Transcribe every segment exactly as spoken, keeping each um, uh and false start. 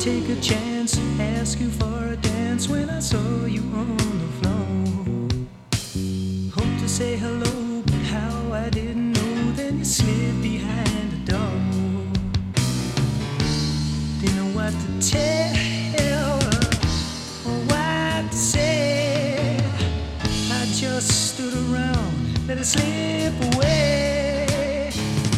take a chance and ask you for a dance when I saw you on the floor. Hope to say hello, but how I didn't know. Then you slid behind the door. Didn't know what to tell or what to say. I just stood around, let it slip away,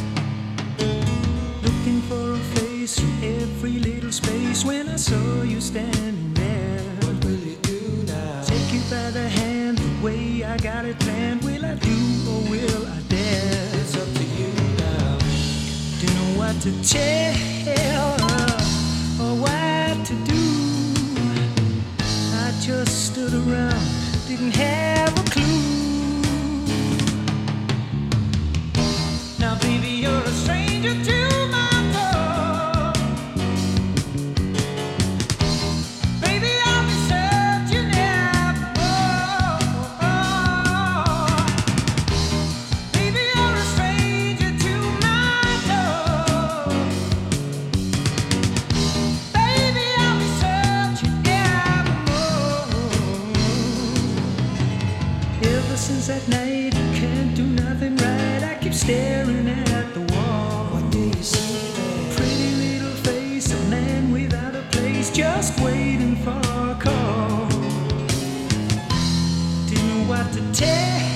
looking for a face through every little space. When I saw you standing there, what will you do now? take you by the hand the way I got it planned. Will I do or will I dare? It's up to you now. Didn't know what to tell or what to do. I just stood around, didn't have a clue. Now baby, you're a stranger to my door. Baby, I'll be searching evermore. Baby, you're a stranger to my door. Baby, I'll be searching evermore. Ever since that night, I can't do nothing right. I keep staring at the wall. What do you see there? Pretty little face, a man without a place, just waiting for a call. Didn't know what to tell